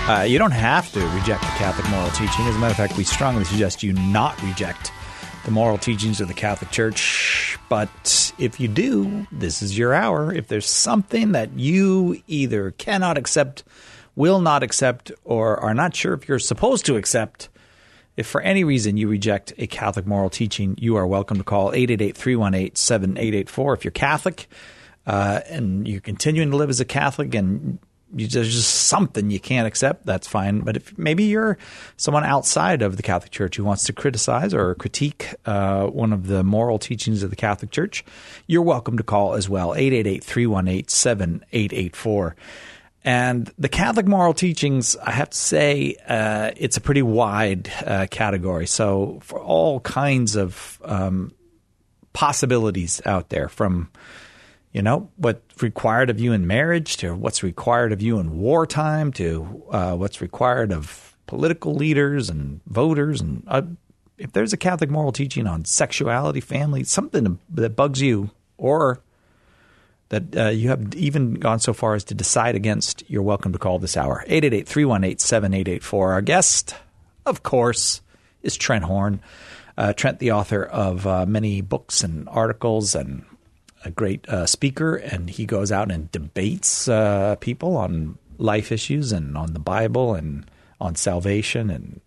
You don't have to reject the Catholic moral teaching. As a matter of fact, we strongly suggest you not reject the moral teachings of the Catholic Church. But if you do, this is your hour. If there's something that you either cannot accept, will not accept, or are not sure if you're supposed to accept, if for any reason you reject a Catholic moral teaching, you are welcome to call 888-318-7884. If you're Catholic and you're continuing to live as a Catholic and there's just something you can't accept, that's fine. But if maybe you're someone outside of the Catholic Church who wants to criticize or critique one of the moral teachings of the Catholic Church, you're welcome to call as well, 888-318-7884. And the Catholic moral teachings, I have to say, it's a pretty wide category. So for all kinds of possibilities out there, from what's required of you in marriage to what's required of you in wartime to what's required of political leaders and voters. And if there's a Catholic moral teaching on sexuality, family, something that bugs you or that you have even gone so far as to decide against, you're welcome to call this hour. 888-318-7884. Our guest, of course, is Trent Horn. Trent, the author of many books and articles and a great speaker, and he goes out and debates people on life issues and on the Bible and on salvation. And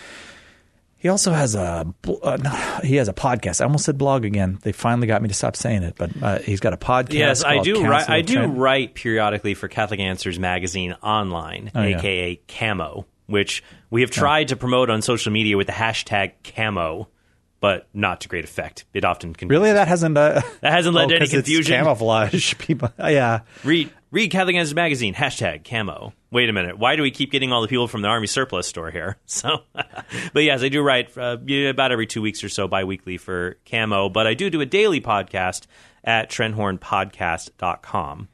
he also has a podcast. I almost said blog again. They finally got me to stop saying it, but he's got a podcast. Yes, I do. I do Trent. write periodically for Catholic Answers magazine online, aka Camo, which we have tried to promote on social media with the hashtag Camo, but not to great effect. It often confuses. Really, that hasn't led to any confusion. It's camouflage, people. Yeah. Read Catholic Answers magazine, hashtag Camo. Wait a minute. Why do we keep getting all the people from the Army Surplus store here? So, but yes, I do write about every 2 weeks or so bi-weekly for Camo, but I do a daily podcast at TrentHornPodcast.com.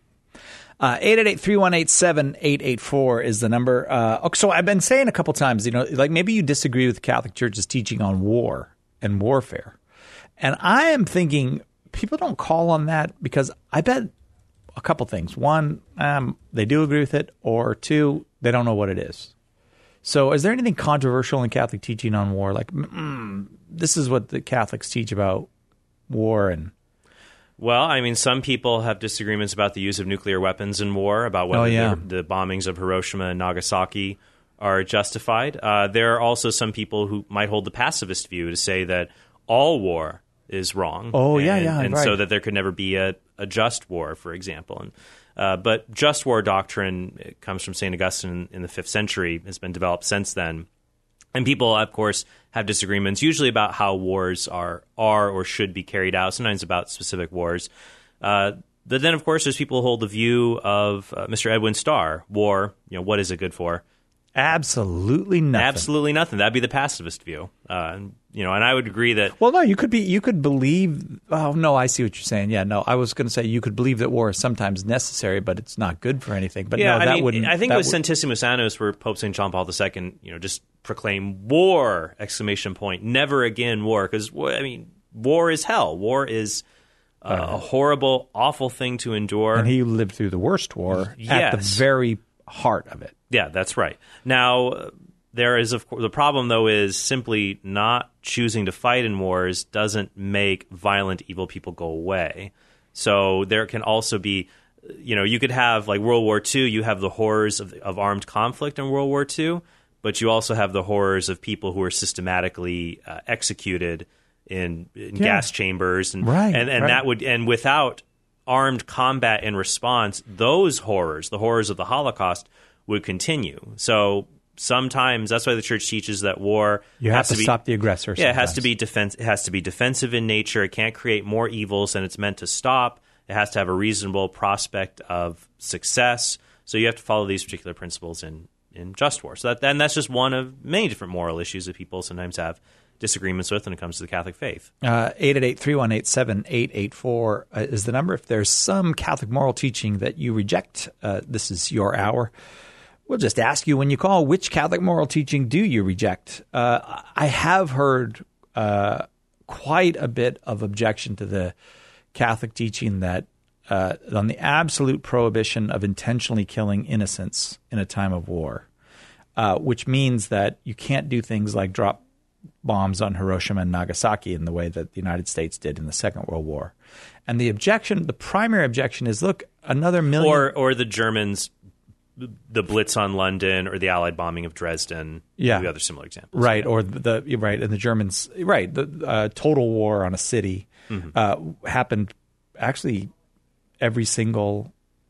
888-318-7884 is the number. So I've been saying a couple times, like maybe you disagree with the Catholic Church's teaching on war and warfare. And I am thinking people don't call on that because I bet a couple things. One, they do agree with it, or two, they don't know what it is. So is there anything controversial in Catholic teaching on war? Like, this is what the Catholics teach about war and... Well, I mean, some people have disagreements about the use of nuclear weapons in war, about whether the bombings of Hiroshima and Nagasaki are justified. There are also some people who might hold the pacifist view to say that all war is wrong. And right. So that there could never be a just war, for example. But just war doctrine, it comes from St. Augustine in the 5th century, has been developed since then. And people, of course, have disagreements, usually about how wars are or should be carried out, sometimes about specific wars. But then, of course, there's people who hold the view of Mr. Edwin Starr, war, what is it good for? Absolutely nothing. Absolutely nothing. That'd be the pacifist view. And I would agree that... Well, no, you could believe... Oh, no, I see what you're saying. Yeah, no, I was going to say you could believe that war is sometimes necessary, but it's not good for anything. But yeah, no, that wouldn't... I think it was Centesimus Annus where Pope St. John Paul II, just proclaimed war, ! Never again war. Because, war is hell. War is a horrible, awful thing to endure. And he lived through the worst war at the very heart of it. Yeah, that's right. Now, there is, of course, the problem, though, is simply not choosing to fight in wars doesn't make violent, evil people go away. So there can also be, you could have, like World War II, you have the horrors of armed conflict in World War II, but you also have the horrors of people who are systematically executed in gas chambers. And, that would, and without armed combat in response, those horrors, the horrors of the Holocaust, would continue. So sometimes that's why the church teaches that war has to stop the aggressor. Yeah, it has to be defensive in nature. It can't create more evils than it's meant to stop. It has to have a reasonable prospect of success. So you have to follow these particular principles in just war. So that's just one of many different moral issues that people sometimes have disagreements with when it comes to the Catholic faith. 888-318-7884 is the number. If there's some Catholic moral teaching that you reject, this is your hour. We'll just ask you when you call, which Catholic moral teaching do you reject? I have heard quite a bit of objection to the Catholic teaching that on the absolute prohibition of intentionally killing innocents in a time of war. which means that you can't do things like drop bombs on Hiroshima and Nagasaki in the way that the United States did in the Second World War. And the primary objection is, look, another million... Or the Germans, the Blitz on London, or the Allied bombing of Dresden. Yeah. The other similar examples. Right, or and the Germans... Right, the total war on a city happened... Actually, every single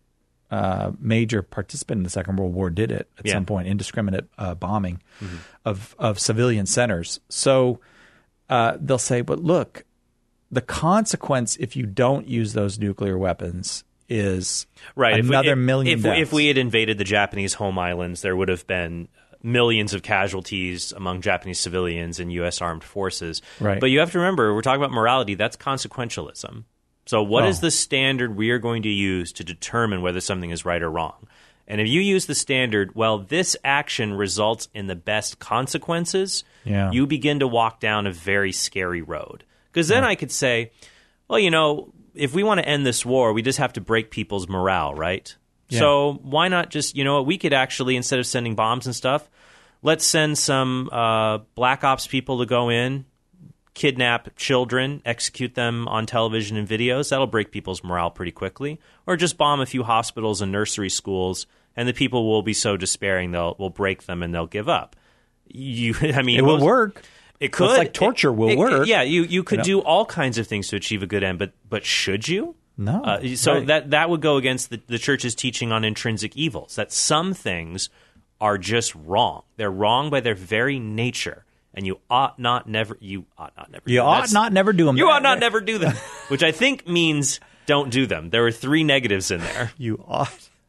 major participant in the Second World War did it at some point, indiscriminate bombing of civilian centers. So they'll say, but look, the consequence if you don't use those nuclear weapons is another million deaths. If we had invaded the Japanese home islands, there would have been millions of casualties among Japanese civilians and U.S. armed forces. Right. But you have to remember, we're talking about morality. That's consequentialism. So what is the standard we are going to use to determine whether something is right or wrong? And if you use the standard, well, this action results in the best consequences, you begin to walk down a very scary road. Because then I could say, well, if we want to end this war, we just have to break people's morale, right? Yeah. So why not just, we could actually, instead of sending bombs and stuff, let's send some Black Ops people to go in, kidnap children, execute them on television and videos. That'll break people's morale pretty quickly. Or just bomb a few hospitals and nursery schools, and the people will be so despairing we'll break them and they'll give up. It will work. It could. It's like torture will work. Yeah, you could do all kinds of things to achieve a good end, but should you? No. That would go against the church's teaching on intrinsic evils, that some things are just wrong. They're wrong by their very nature. And you ought not never do them. You ought not never do them, which I think means don't do them. There were 3 negatives in there. You ought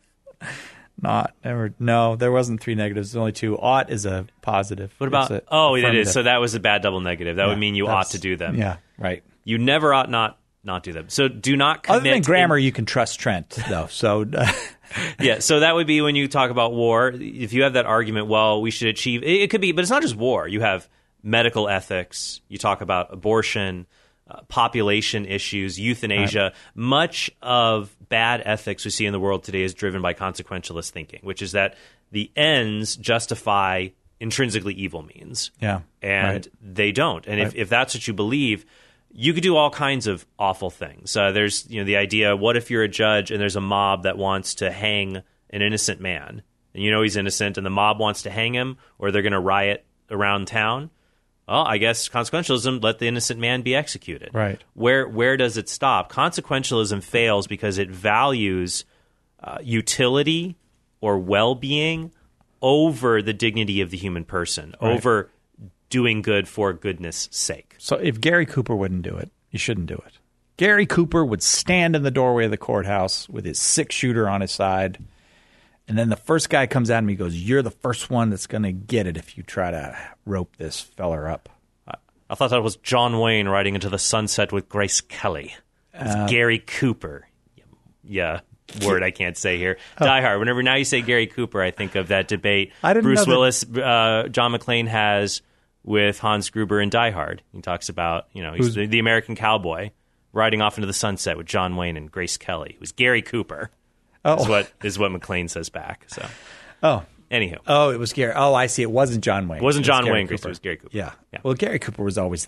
not never. No, there wasn't 3 negatives. There's only 2. Ought is a positive. What about? It is. So that was a bad double negative. That would mean you ought to do them. Yeah, right. You never ought not do them. So do not commit. Other than grammar, you can trust Trent, though. So yeah, so that would be when you talk about war. If you have that argument, well, we should achieve. It could be, but it's not just war. You have medical ethics. You talk about abortion, population issues, euthanasia. Right. Much of bad ethics we see in the world today is driven by consequentialist thinking, which is that the ends justify intrinsically evil means. Yeah, and they don't. And if that's what you believe, you could do all kinds of awful things. There's the idea, what if you're a judge and there's a mob that wants to hang an innocent man, and he's innocent, and the mob wants to hang him, or they're going to riot around town? Well, I guess consequentialism, let the innocent man be executed. Right. Where does it stop? Consequentialism fails because it values utility or well-being over the dignity of the human person, over doing good for goodness' sake. So if Gary Cooper wouldn't do it, you shouldn't do it. Gary Cooper would stand in the doorway of the courthouse with his 6-shooter on his side, and then the first guy comes at him, he goes, "You're the first one that's going to get it if you try to rope this feller up." I thought that was John Wayne riding into the sunset with Grace Kelly. It's Gary Cooper. Yeah, word I can't say here. Die Hard. Whenever now you say Gary Cooper, I think of that debate Bruce Willis, John McClane has with Hans Gruber in Die Hard. He talks about, he's the American cowboy riding off into the sunset with John Wayne and Grace Kelly. It was Gary Cooper. Is what McClane says back. So, anywho. Oh, it was Gary. Oh, I see. It wasn't John Wayne. It wasn't John Wayne. It was Gary Cooper. Yeah. Well, Gary Cooper was always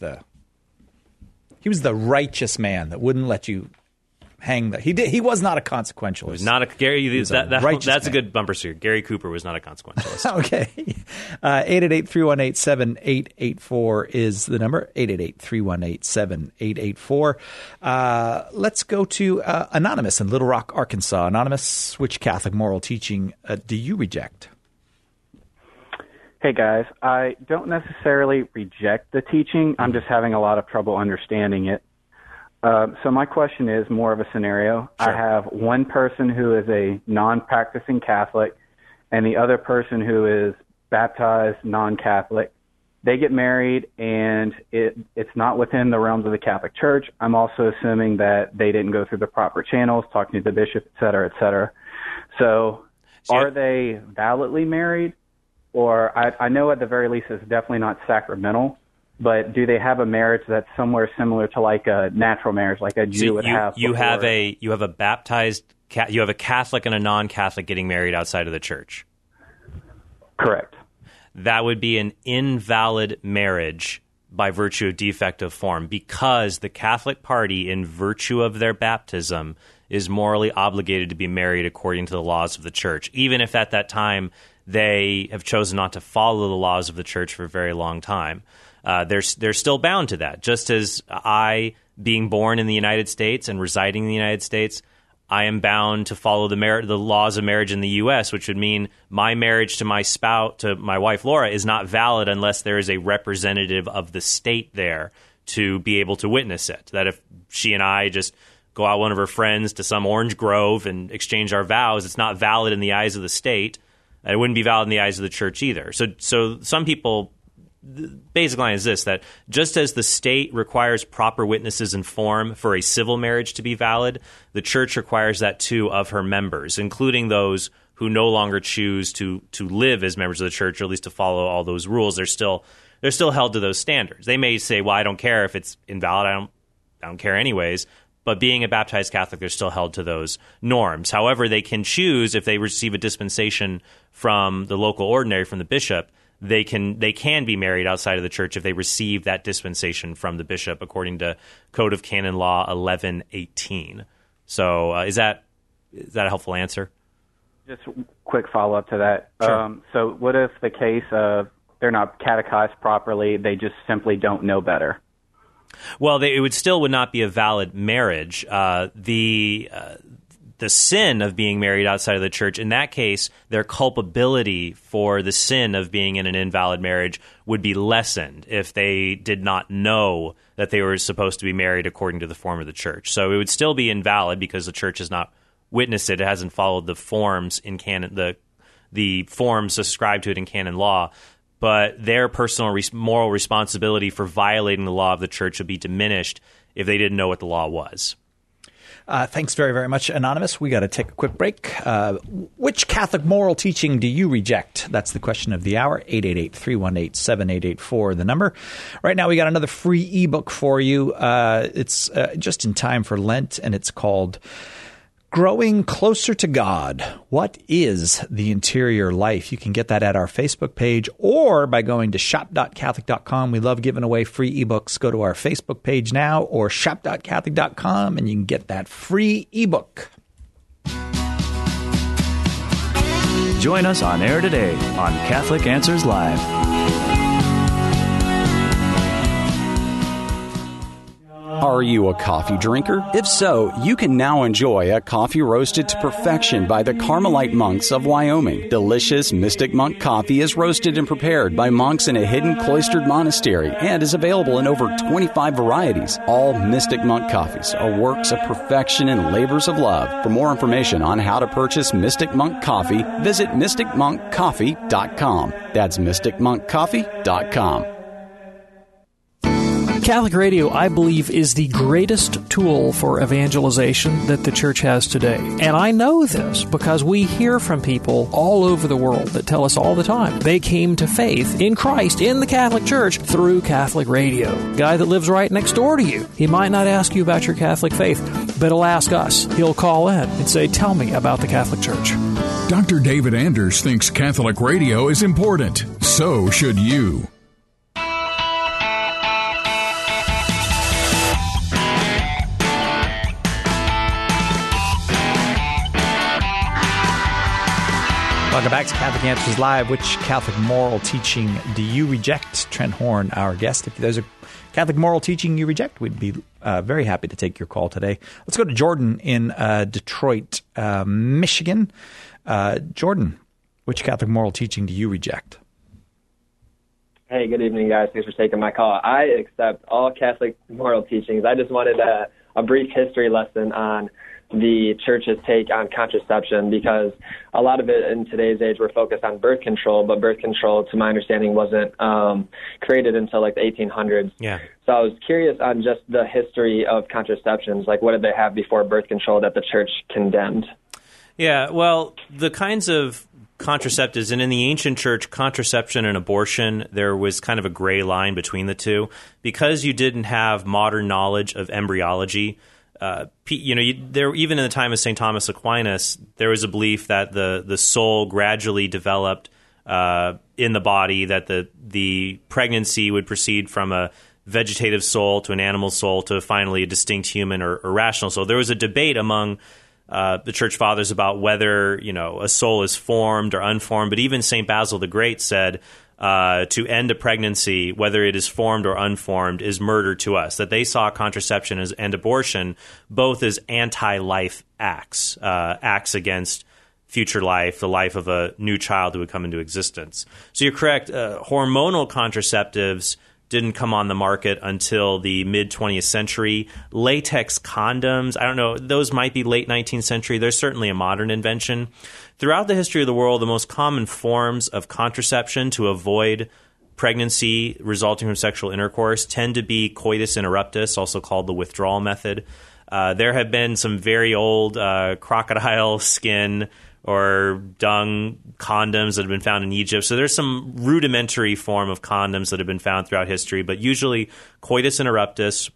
he was the righteous man that wouldn't let you hang he was not a consequentialist. He was not a Gary. That's man. A good bumper sticker. Gary Cooper was not a consequentialist. Okay. 888-318-7884 is the number. 888-318-7884. Let's go to Anonymous in Little Rock, Arkansas. Anonymous, which Catholic moral teaching do you reject? Hey, guys. I don't necessarily reject the teaching. I'm just having a lot of trouble understanding it. So my question is more of a scenario. Sure. I have one person who is a non-practicing Catholic and the other person who is baptized non-Catholic. They get married, and it's not within the realms of the Catholic Church. I'm also assuming that they didn't go through the proper channels, talking to the bishop, et cetera, et cetera. So are they validly married? Or I know at the very least it's definitely not sacramental. But do they have a marriage that's somewhere similar to like a natural marriage, like a Jew would have? You have a baptized, you have a Catholic and a non-Catholic getting married outside of the church. Correct. that would be an invalid marriage by virtue of defect of form, because the Catholic party, in virtue of their baptism, is morally obligated to be married according to the laws of the church, even if at that time they have chosen not to follow the laws of the church for a very long time. They're still bound to that. Just as I, being born in the United States and residing in the United States, I am bound to follow the laws of marriage in the U.S., which would mean my marriage to my spouse, to my wife Laura, is not valid unless there is a representative of the state there to be able to witness it. That if she and I just go out with one of her friends to some orange grove and exchange our vows, it's not valid in the eyes of the state. And it wouldn't be valid in the eyes of the church either. So some people, the basic line is this, that just as the state requires proper witnesses in form for a civil marriage to be valid, the church requires that too of her members, including those who no longer choose to live as members of the church, or at least to follow all those rules. They're still held to those standards. They may say, well, I don't care if it's invalid. I don't care anyways. But being a baptized Catholic, they're still held to those norms. However, they can choose, if they receive a dispensation from the local ordinary, from the bishop, they can be married outside of the church if they receive that dispensation from the bishop, according to Code of Canon Law 1118. So is that a helpful answer? Just a quick follow-up to that. Sure. So what if the case of they're not catechized properly, they just simply don't know better? Well, it would not be a valid marriage. The sin of being married outside of the church, in that case, their culpability for the sin of being in an invalid marriage would be lessened if they did not know that they were supposed to be married according to the form of the church. So it would still be invalid because the church has not witnessed it. It hasn't followed the forms in canon, the forms ascribed to it in canon law. But their personal moral responsibility for violating the law of the church would be diminished if they didn't know what the law was. Thanks very, very much, Anonymous. We got to take a quick break. Which Catholic moral teaching do you reject? That's the question of the hour. 888-318-7884, the number. Right now, we got another free ebook for you. It's just in time for Lent, and it's called Growing Closer to God. What is the interior life? You can get that at our Facebook page or by going to shop.catholic.com. We love giving away free ebooks. Go to our Facebook page now or shop.catholic.com and you can get that free ebook. Join us on air today on Catholic Answers Live. Are you a coffee drinker? If so, you can now enjoy a coffee roasted to perfection by the Carmelite monks of Wyoming. Delicious Mystic Monk coffee is roasted and prepared by monks in a hidden cloistered monastery and is available in over 25 varieties. All Mystic Monk coffees are works of perfection and labors of love. For more information on how to purchase Mystic Monk coffee, visit mysticmonkcoffee.com. That's mysticmonkcoffee.com. Catholic radio, I believe, is the greatest tool for evangelization that the church has today. And I know this because we hear from people all over the world that tell us all the time they came to faith in Christ, in the Catholic Church, through Catholic radio. Guy that lives right next door to you, he might not ask you about your Catholic faith, but he'll ask us. He'll call in and say, tell me about the Catholic Church. Dr. David Anders thinks Catholic radio is important. So should you. Welcome back to Catholic Answers Live. Which Catholic moral teaching do you reject? Trent Horn, our guest. If there's a Catholic moral teaching you reject, we'd be very happy to take your call today. Let's go to Jordan in Detroit, Michigan. Jordan, which Catholic moral teaching do you reject? Hey, good evening, guys. Thanks for taking my call. I accept all Catholic moral teachings. I just wanted a brief history lesson on the church's take on contraception, because a lot of it in today's age we're focused on birth control, but birth control, to my understanding, wasn't created until like the 1800s. Yeah. So I was curious on just the history of contraceptions, like what did they have before birth control that the church condemned? Yeah, well, the kinds of contraceptives, and in the ancient church, contraception and abortion, there was kind of a gray line between the two. Because you didn't have modern knowledge of embryology, there, even in the time of St. Thomas Aquinas, there was a belief that the soul gradually developed in the body, that the pregnancy would proceed from a vegetative soul to an animal soul to finally a distinct human or rational soul. There was a debate among the church fathers about whether, a soul is formed or unformed. But even St. Basil the Great said to end a pregnancy, whether it is formed or unformed, is murder to us. That they saw contraception and abortion both as anti-life acts against future life, the life of a new child who would come into existence. So you're correct. Hormonal contraceptives didn't come on the market until the mid-20th century. Latex condoms, I don't know, those might be late 19th century. They're certainly a modern invention. Throughout the history of the world, the most common forms of contraception to avoid pregnancy resulting from sexual intercourse tend to be coitus interruptus, also called the withdrawal method. There have been some very old crocodile skin or dung condoms that have been found in Egypt. So there's some rudimentary form of condoms that have been found throughout history, but usually coitus interruptus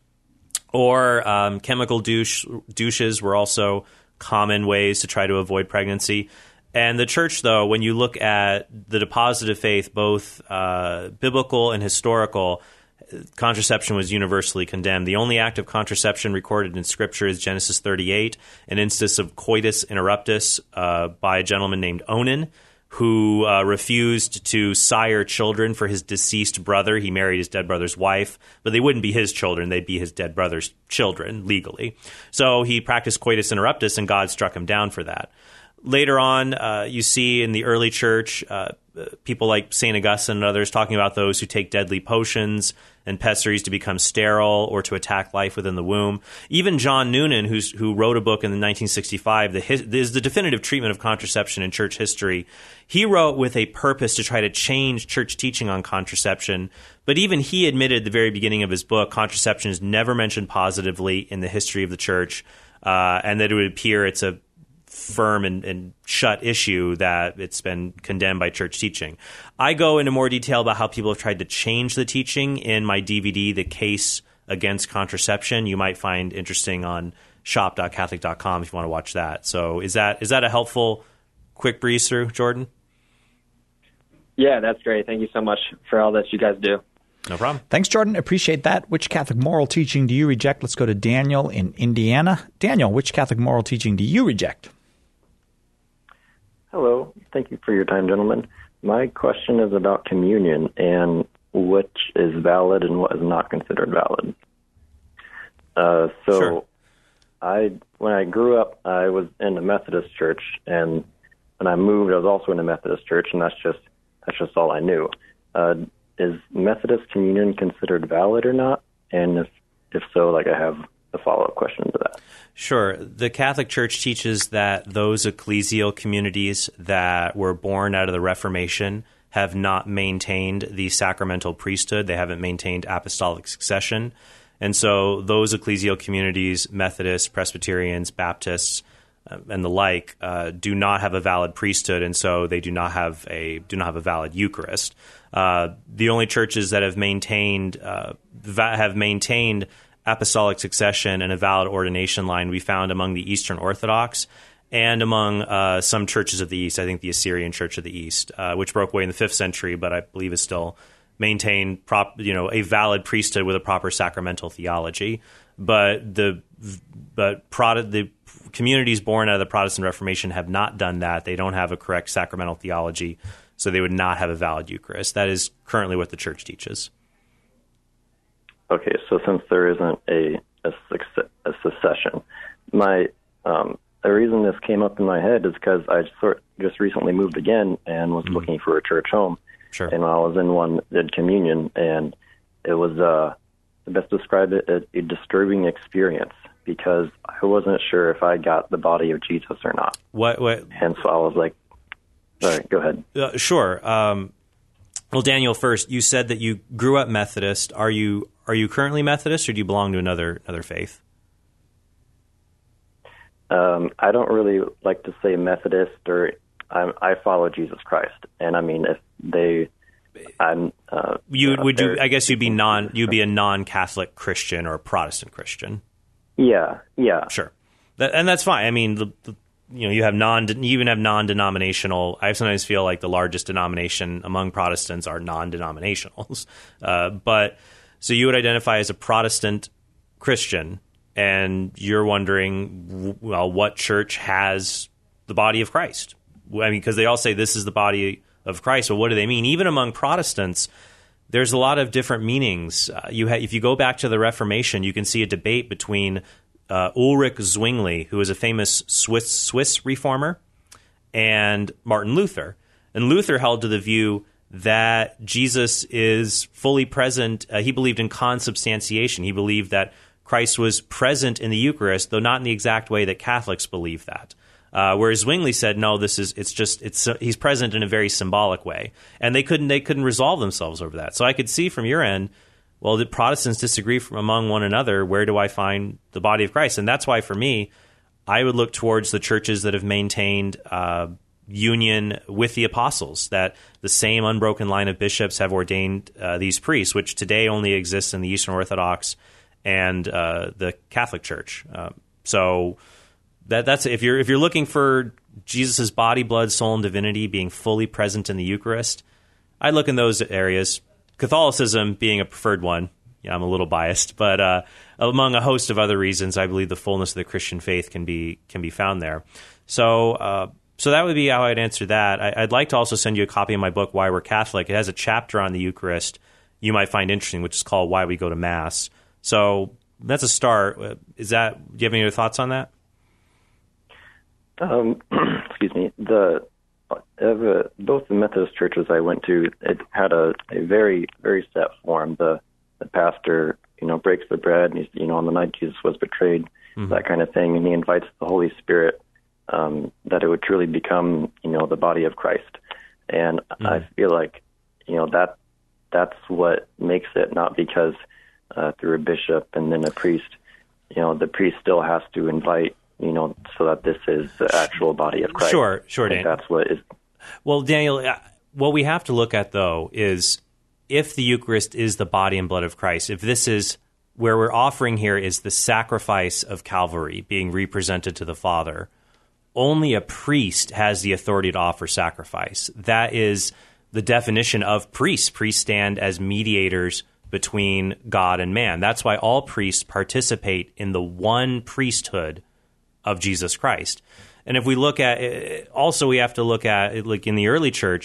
or chemical douches were also common ways to try to avoid pregnancy. And the church, though, when you look at the deposit of faith, both biblical and historical, contraception was universally condemned. The only act of contraception recorded in Scripture is Genesis 38, an instance of coitus interruptus by a gentleman named Onan, who refused to sire children for his deceased brother. He married his dead brother's wife, but they wouldn't be his children. They'd be his dead brother's children legally. So he practiced coitus interruptus, and God struck him down for that. Later on, you see in the early church, people like St. Augustine and others talking about those who take deadly potions and pessaries to become sterile or to attack life within the womb. Even John Noonan, who wrote a book in 1965, is the definitive treatment of contraception in church history. He wrote with a purpose to try to change church teaching on contraception, but even he admitted at the very beginning of his book, contraception is never mentioned positively in the history of the church, and that it would appear it's a firm and shut issue that it's been condemned by church teaching. I go into more detail about how people have tried to change the teaching in my DVD, The Case Against Contraception. You might find interesting on shop.catholic.com if you want to watch that. So is that a helpful quick breeze through, Jordan? Yeah, that's great. Thank you so much for all that you guys do. No problem. Thanks, Jordan. Appreciate that. Which Catholic moral teaching do you reject? Let's go to Daniel in Indiana. Daniel, which Catholic moral teaching do you reject? Hello. Thank you for your time, gentlemen. My question is about communion and which is valid and what is not considered valid. Sure. When I grew up, I was in a Methodist church, and when I moved, I was also in a Methodist church, and that's just all I knew. Is Methodist communion considered valid or not? And if so, I have a follow-up question to that. Sure. The Catholic Church teaches that those ecclesial communities that were born out of the Reformation have not maintained the sacramental priesthood. They haven't maintained apostolic succession. And so those ecclesial communities, Methodists, Presbyterians, Baptists, and the like, do not have a valid priesthood, and so they do not have a valid Eucharist. The only churches that have maintained apostolic succession and a valid ordination line we found among the Eastern Orthodox and among some churches of the East. I think the Assyrian Church of the East, which broke away in the 5th century, but I believe is still maintained a valid priesthood with a proper sacramental theology. But the communities born out of the Protestant Reformation have not done that. They don't have a correct sacramental theology, so they would not have a valid Eucharist. That is currently what the Church teaches. Okay, so since there isn't a succession, the reason this came up in my head is because I just recently moved again and was looking for a church home. Sure. And while I was in one, did communion, and it was, to best describe it, a disturbing experience because I wasn't sure if I got the body of Jesus or not. What? And so I was like, all right, go ahead. Sure. Well, Daniel, first, you said that you grew up Methodist. Are you currently Methodist, or do you belong to another faith? I don't really like to say Methodist, or I follow Jesus Christ, and I mean, if they, I'm. I guess you'd be a non-Catholic Christian or a Protestant Christian. Yeah. Sure, and that's fine. I mean, you have you even have non-denominational. I sometimes feel like the largest denomination among Protestants are non-denominationals. But so you would identify as a Protestant Christian, and you're wondering, well, what church has the body of Christ? I mean, because they all say this is the body of Christ. Well, what do they mean? Even among Protestants, there's a lot of different meanings. If you go back to the Reformation, you can see a debate between Ulrich Zwingli, who is a famous Swiss reformer, and Martin Luther. And Luther held to the view that Jesus is fully present. He believed in consubstantiation. He believed that Christ was present in the Eucharist, though not in the exact way that Catholics believe that. Whereas Zwingli said, no, he's present in a very symbolic way, and they couldn't resolve themselves over that. So I could see from your end, well, the Protestants disagree among one another. Where do I find the body of Christ? And that's why, for me, I would look towards the churches that have maintained union with the apostles, that the same unbroken line of bishops have ordained these priests, which today only exists in the Eastern Orthodox and the Catholic Church. So that's if you're looking for Jesus' body, blood, soul, and divinity being fully present in the Eucharist, I look in those areas. Catholicism being a preferred one. Yeah, I'm a little biased, but among a host of other reasons, I believe the fullness of the Christian faith can be found there. So that would be how I'd answer that. I'd like to also send you a copy of my book, Why We're Catholic. It has a chapter on the Eucharist you might find interesting, which is called Why We Go to Mass. So that's a start. Do you have any other thoughts on that? Excuse me. Both the Methodist churches I went to, it had a very, very set form. The pastor, breaks the bread, and he's, on the night Jesus was betrayed, that kind of thing, and he invites the Holy Spirit, that it would truly become, the body of Christ. And I feel like, that's what makes it, not because through a bishop and then a priest, the priest still has to invite, so that this is the actual body of Christ. Sure, Daniel. That's what is. Well, Daniel, what we have to look at, though, is if the Eucharist is the body and blood of Christ, if this is where we're offering here is the sacrifice of Calvary being represented to the Father, only a priest has the authority to offer sacrifice. That is the definition of priests. Priests stand as mediators between God and man. That's why all priests participate in the one priesthood of Jesus Christ. And if we look at also, we have to look at, like in the early church,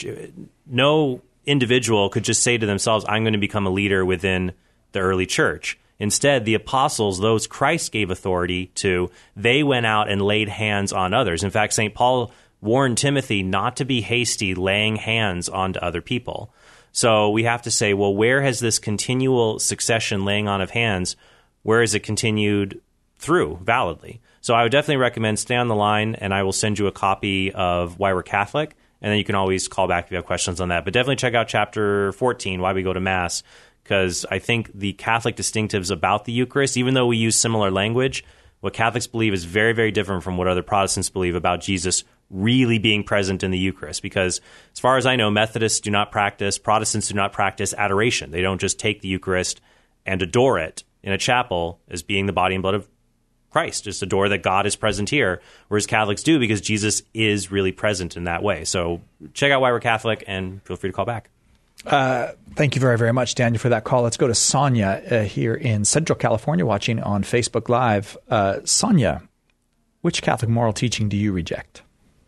no individual could just say to themselves, I'm going to become a leader within the early church. Instead, the apostles, those Christ gave authority to, they went out and laid hands on others. In fact, St. Paul warned Timothy not to be hasty laying hands onto other people. So we have to say, well, where has this continual succession laying on of hands, where is it continued through validly? So I would definitely recommend stay on the line, and I will send you a copy of Why We're Catholic, and then you can always call back if you have questions on that. But definitely check out Chapter 14, Why We Go to Mass, because I think the Catholic distinctives about the Eucharist, even though we use similar language, what Catholics believe is very, very different from what other Protestants believe about Jesus really being present in the Eucharist. Because as far as I know, Methodists do not practice, Protestants do not practice adoration. They don't just take the Eucharist and adore it in a chapel as being the body and blood of Christ, just adore that God is present here, whereas Catholics do because Jesus is really present in that way. So check out Why We're Catholic and feel free to call back. Thank you very, very much, Daniel, for that call. Let's go to Sonia here in Central California watching on Facebook Live. Sonia, which Catholic moral teaching do you reject?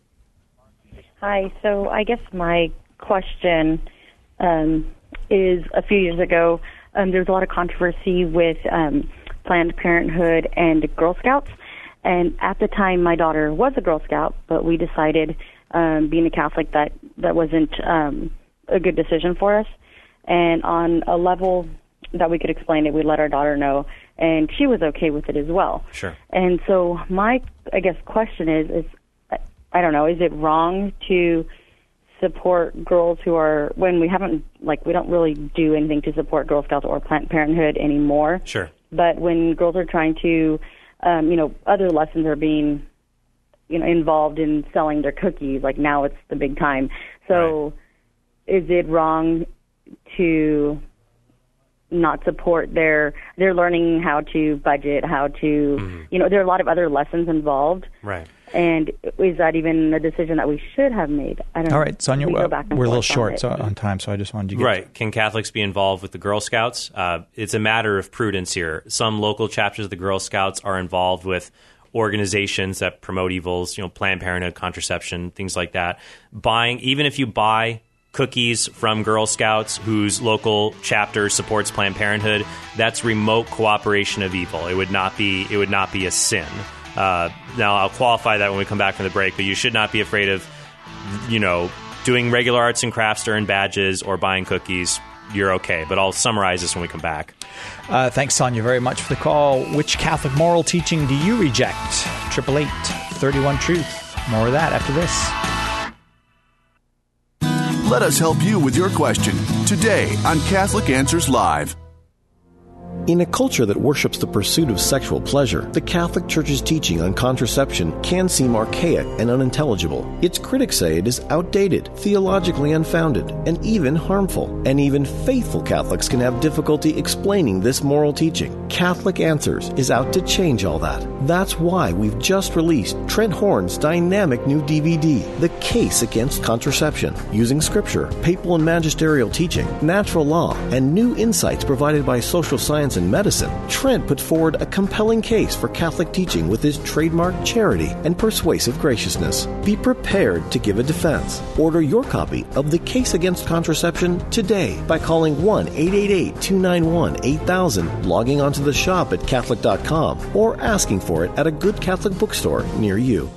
Hi. So I guess my question is a few years ago, there was a lot of controversy with Planned Parenthood and Girl Scouts. And at the time, my daughter was a Girl Scout, but we decided, being a Catholic, that wasn't a good decision for us. And on a level that we could explain it, we let our daughter know, and she was okay with it as well. Sure. And so my, I guess, question is I don't know, is it wrong to support girls who are, when we haven't, like, we don't really do anything to support Girl Scouts or Planned Parenthood anymore. Sure. But when girls are trying to, other lessons are being, involved in selling their cookies, like now it's the big time. So Is it wrong to not support their learning how to budget, how to, there are a lot of other lessons involved. Right. And is that even a decision that we should have made? I don't know. All right, Sonia, we're a little short on time, so I just wanted you to get Right. Can Catholics be involved with the Girl Scouts? It's a matter of prudence here. Some local chapters of the Girl Scouts are involved with organizations that promote evils, Planned Parenthood, contraception, things like that. Even if you buy cookies from Girl Scouts whose local chapter supports Planned Parenthood, that's remote cooperation of evil. It would not be a sin. Now, I'll qualify that when we come back from the break, but you should not be afraid of, doing regular arts and crafts to earn badges or buying cookies. You're okay, but I'll summarize this when we come back. Thanks, Sonia, very much for the call. Which Catholic moral teaching do you reject? 888-31-TRUTH. More of that after this. Let us help you with your question today on Catholic Answers Live. In a culture that worships the pursuit of sexual pleasure, the Catholic Church's teaching on contraception can seem archaic and unintelligible. Its critics say it is outdated, theologically unfounded, and even harmful. And even faithful Catholics can have difficulty explaining this moral teaching. Catholic Answers is out to change all that. That's why we've just released Trent Horn's dynamic new DVD, The Case Against Contraception, using scripture, papal and magisterial teaching, natural law, and new insights provided by social science and medicine. Trent put forward a compelling case for Catholic teaching with his trademark charity and persuasive graciousness. Be prepared to give a defense. Order your copy of The Case Against Contraception today by calling 1-888-291-8000, logging onto the shop at Catholic.com, or asking for it at a good Catholic bookstore near you.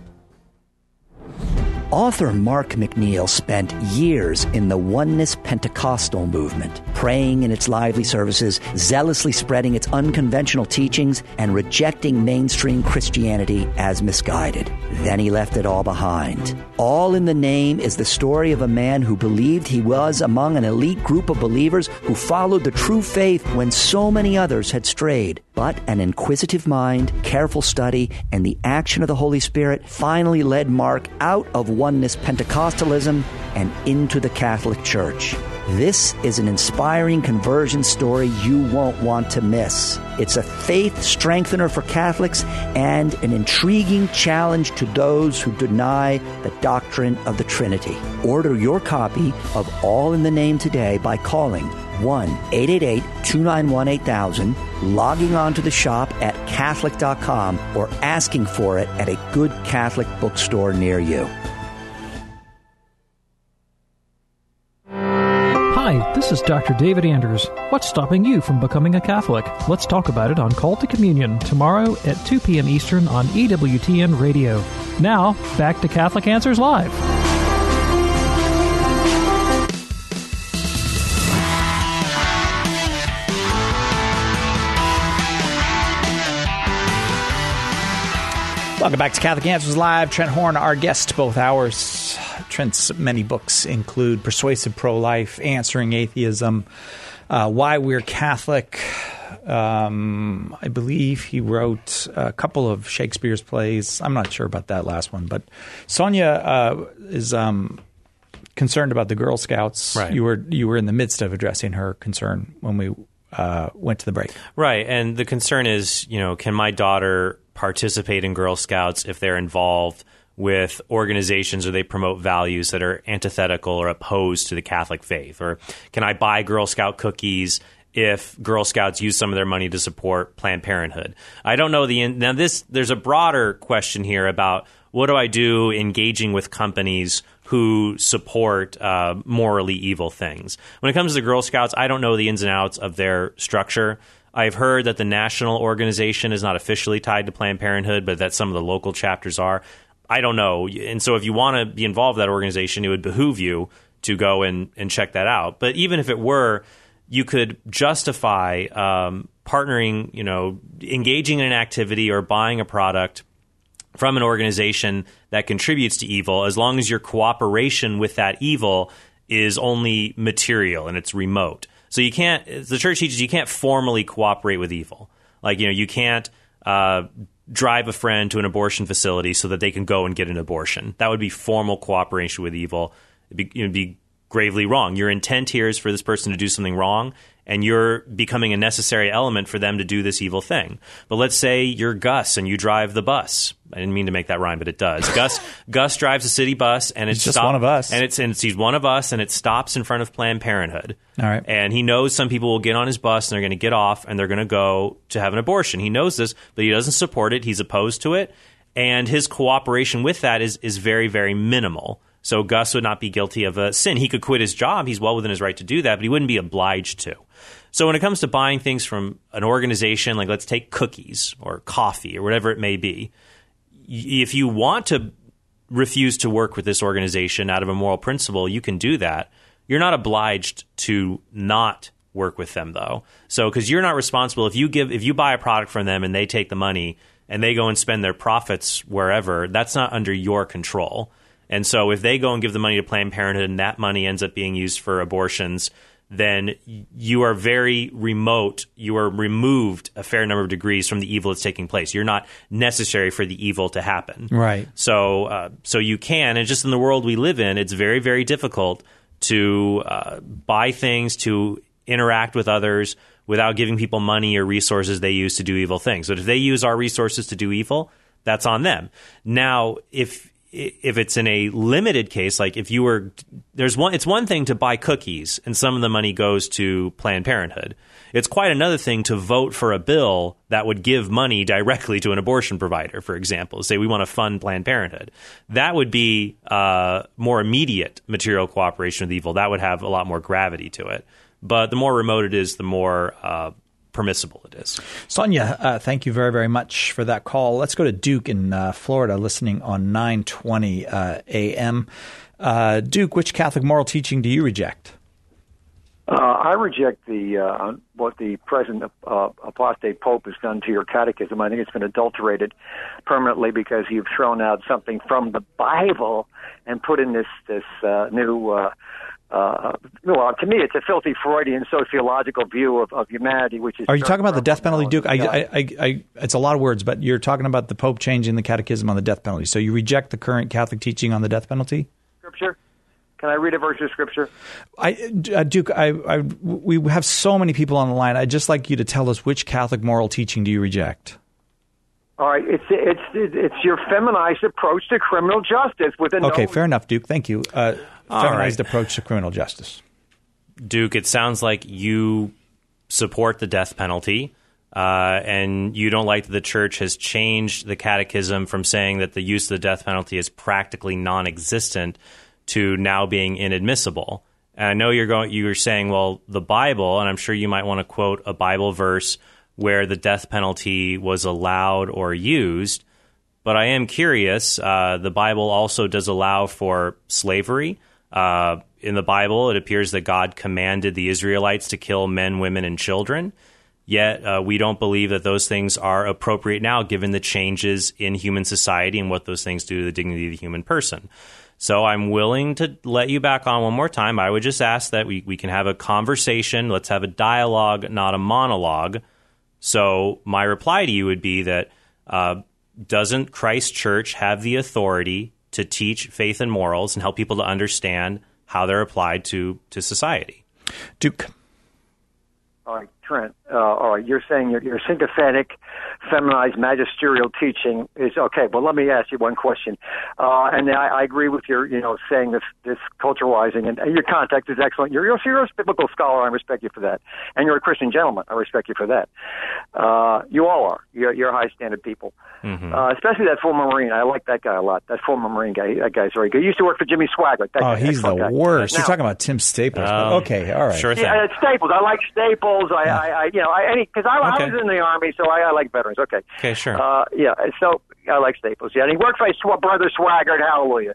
Author Mark McNeil spent years in the Oneness Pentecostal movement, praying in its lively services, zealously spreading its unconventional teachings, and rejecting mainstream Christianity as misguided. Then he left it all behind. All in the Name is the story of a man who believed he was among an elite group of believers who followed the true faith when so many others had strayed. But an inquisitive mind, careful study, and the action of the Holy Spirit finally led Mark out of Oneness Pentecostalism and into the Catholic Church. This is an inspiring conversion story you won't want to miss. It's a faith strengthener for Catholics and an intriguing challenge to those who deny the doctrine of the Trinity. Order your copy of All in the Name today by calling 1-888-291-8000, logging on to the shop at Catholic.com, or asking for it at a good Catholic bookstore near you. Hi, this is Dr. David Anders. What's stopping you from becoming a Catholic? Let's talk about it on Call to Communion tomorrow at 2 p.m. Eastern on EWTN Radio. Now, back to Catholic Answers Live. Welcome back to Catholic Answers Live. Trent Horn, our guest both hours. Trent's many books include Persuasive Pro-Life, Answering Atheism, Why We're Catholic. I believe he wrote a couple of Shakespeare's plays. I'm not sure about that last one. But Sonia is concerned about the Girl Scouts. Right. You were in the midst of addressing her concern when we went to the break. Right. And the concern is, can my daughter participate in Girl Scouts if they're involved with organizations or they promote values that are antithetical or opposed to the Catholic faith? Or can I buy Girl Scout cookies if Girl Scouts use some of their money to support Planned Parenthood? I don't know there's a broader question here about what do I do engaging with companies who support morally evil things. When it comes to the Girl Scouts, I don't know the ins and outs of their structure. I've heard that the national organization is not officially tied to Planned Parenthood, but that some of the local chapters are. I don't know. And so if you want to be involved in that organization, it would behoove you to go and check that out. But even if it were, you could justify partnering, engaging in an activity or buying a product from an organization that contributes to evil, as long as your cooperation with that evil is only material and it's remote. So you can't, the church teaches you can't formally cooperate with evil. Like, you can't drive a friend to an abortion facility so that they can go and get an abortion. That would be formal cooperation with evil. It'd be gravely wrong. Your intent here is for this person to do something wrong, and you're becoming a necessary element for them to do this evil thing. But let's say you're Gus and you drive the bus. I didn't mean to make that rhyme, but it does. Gus drives a city bus, and it's just one of us. And he's one of us, and it stops in front of Planned Parenthood. All right. And he knows some people will get on his bus, and they're going to get off, and they're going to go to have an abortion. He knows this, but he doesn't support it. He's opposed to it. And his cooperation with that is very, very minimal. So Gus would not be guilty of a sin. He could quit his job. He's well within his right to do that, but he wouldn't be obliged to. So when it comes to buying things from an organization, like let's take cookies or coffee or whatever it may be, if you want to refuse to work with this organization out of a moral principle, you can do that. You're not obliged to not work with them, though. So because you're not responsible. If you buy a product from them and they take the money and they go and spend their profits wherever, that's not under your control. And so if they go and give the money to Planned Parenthood and that money ends up being used for abortions, then you are very remote. You are removed a fair number of degrees from the evil that's taking place. You're not necessary for the evil to happen. Right. So you can, and just in the world we live in, it's very, very difficult to buy things, to interact with others without giving people money or resources they use to do evil things. But if they use our resources to do evil, that's on them. Now, if it's in a limited case, like if you were, it's one thing to buy cookies and some of the money goes to Planned Parenthood. It's quite another thing to vote for a bill that would give money directly to an abortion provider, for example. Say we want to fund Planned Parenthood. That would be more immediate material cooperation with evil. That would have a lot more gravity to it. But the more remote it is, the more permissible it is. Sonia, thank you very, very much for that call. Let's go to Duke in Florida, listening on 920 AM. Duke, which Catholic moral teaching do you reject? I reject what the present apostate pope has done to your catechism. I think it's been adulterated permanently because you've thrown out something from the Bible and put in this new. Well, to me, it's a filthy Freudian sociological view of humanity, which is. Are you talking about the death penalty, Duke? It's a lot of words, but you're talking about the Pope changing the catechism on the death penalty. So you reject the current Catholic teaching on the death penalty? Scripture? Can I read a verse of Scripture? Duke, we have so many people on the line. I'd just like you to tell us which Catholic moral teaching do you reject? All right, it's your feminized approach to criminal justice. Okay, fair enough, Duke. Thank you. Feminized approach to criminal justice. Duke, it sounds like you support the death penalty, and you don't like that the Church has changed the catechism from saying that the use of the death penalty is practically non-existent to now being inadmissible. And I know you're saying, well, the Bible, and I'm sure you might want to quote a Bible verse where the death penalty was allowed or used. But I am curious, the Bible also does allow for slavery. In the Bible, it appears that God commanded the Israelites to kill men, women, and children. Yet we don't believe that those things are appropriate now, given the changes in human society and what those things do to the dignity of the human person. So I'm willing to let you back on one more time. I would just ask that we can have a conversation. Let's have a dialogue, not a monologue. So my reply to you would be that doesn't Christ Church have the authority to teach faith and morals and help people to understand how they're applied to society? Duke. All right, Trent. All right, you're saying your sympathetic, feminized magisterial teaching is okay. Well, let me ask you one question. And I agree with your, saying this culturalizing, and your context is excellent. You're a biblical scholar. I respect you for that. And you're a Christian gentleman. I respect you for that. You all are. You're high-standard people. Mm-hmm. Especially that former Marine. I like that guy a lot. That former Marine guy. That guy's very good. He used to work for Jimmy Swaggart. He's the worst. You're talking about Tim Staples. Okay, all right. Sure thing. Yeah, it's Staples. I like Staples. Because I was in the Army, so I like veterans. Okay. Okay, sure. So I like Staples. Yeah, and he worked for Brother Swaggart. Hallelujah.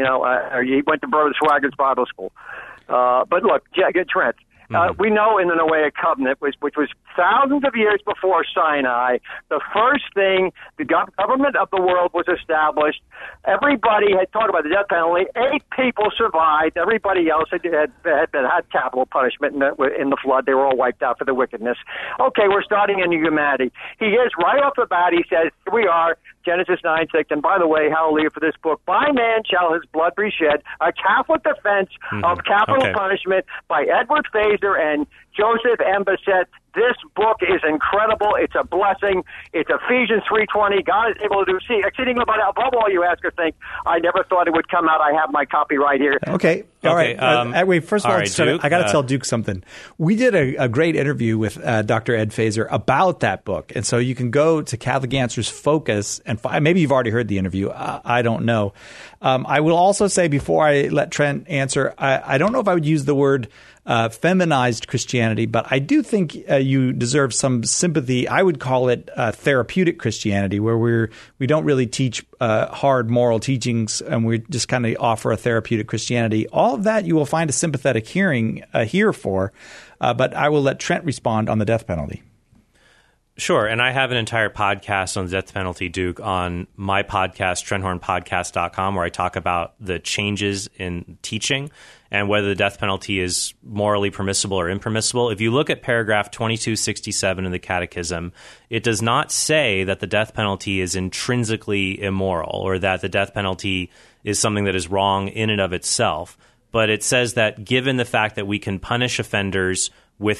He went to Brother Swaggart's Bible school. But look, Trent. We know in the Noahic Covenant, which was thousands of years before Sinai, the first thing, the government of the world was established. Everybody had talked about the death penalty. 8 people survived. Everybody else had capital punishment in the flood. They were all wiped out for the wickedness. Okay, we're starting a new humanity. He is, right off the bat, he says, here we are, Genesis 9:6. And by the way, hallelujah for this book. By man shall his blood be shed, a Catholic defense of capital punishment by Edward Fazer and Joseph M. Bassett. This book is incredible. It's a blessing. It's Ephesians 3:20. God is able to do exceeding above all you ask or think. I never thought it would come out. I have my copy right here. Okay. All right. Wait, first of all, Duke, I got to tell Duke something. We did a great interview with Dr. Ed Fazer about that book. And so you can go to Catholic Answers Focus and maybe you've already heard the interview. I don't know. I will also say before I let Trent answer, I don't know if I would use the word feminized Christianity, but I do think you deserve some sympathy. I would call it therapeutic Christianity, where we don't really teach hard moral teachings, and we just kind of offer a therapeutic Christianity. All of that you will find a sympathetic hear for, but I will let Trent respond on the death penalty. Sure, and I have an entire podcast on the death penalty, Duke, on my podcast, TrentHornPodcast.com, where I talk about the changes in teaching and whether the death penalty is morally permissible or impermissible. If you look at paragraph 2267 in the Catechism, it does not say that the death penalty is intrinsically immoral or that the death penalty is something that is wrong in and of itself. But it says that given the fact that we can punish offenders with